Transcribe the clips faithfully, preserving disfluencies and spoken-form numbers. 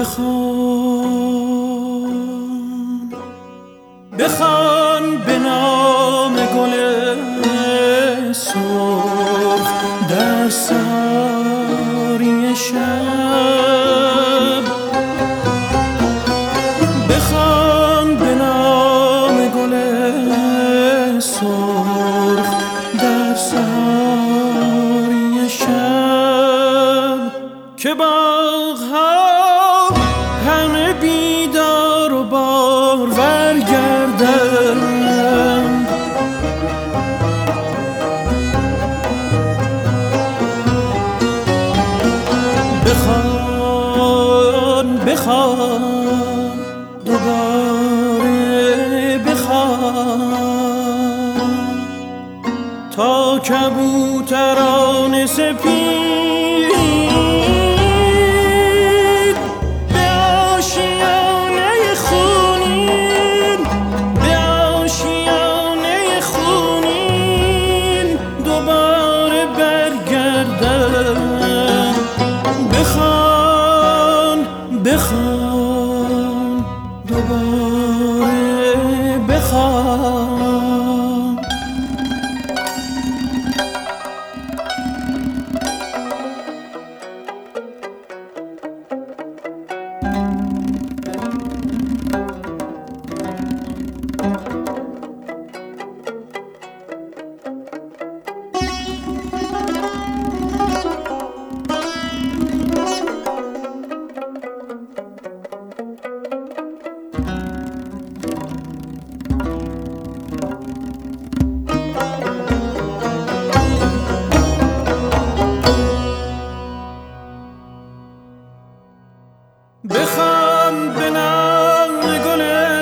بخوان بخوان به نام گل سرخ در ساری شب، بخوان به نام گل سرخ در ساری شب که باغ‌ها همه بیدار و بارور گردند. بخوان بخوان دوباره بخوان تا کبوتران سپید به آشیانه خونین به آشیانه خونین دوباره برگردن. بخوان بخوان دوباره بخوان. بخوان به نام گل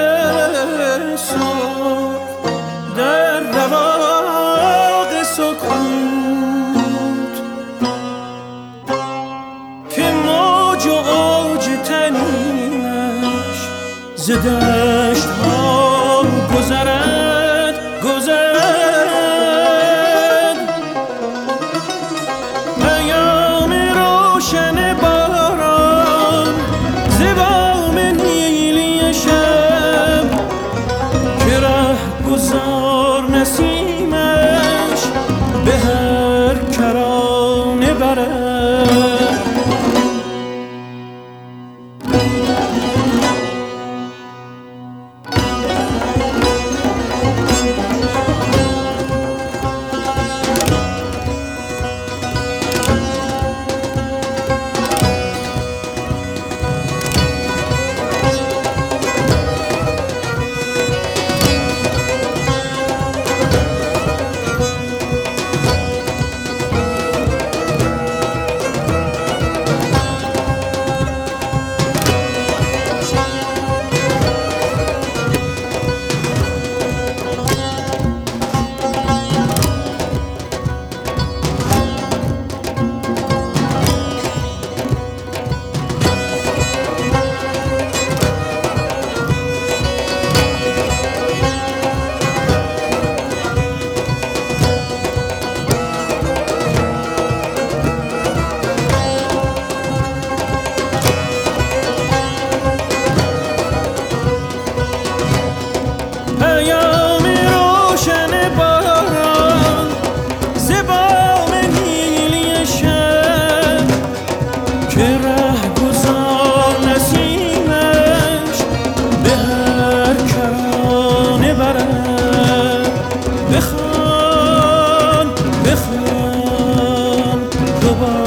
سرخ در رواق سکوت که موج و اوج تنینش ز دشت ها گذرد گذرد. پیام روشن باران ز بام نیلی شب که ره گذار نسیمش به هر کرانه برد. پیام روشن باران ز بام نیلی شب که ره گذار نسیمش به هر کرانه برد. بخوان بخوان دوباره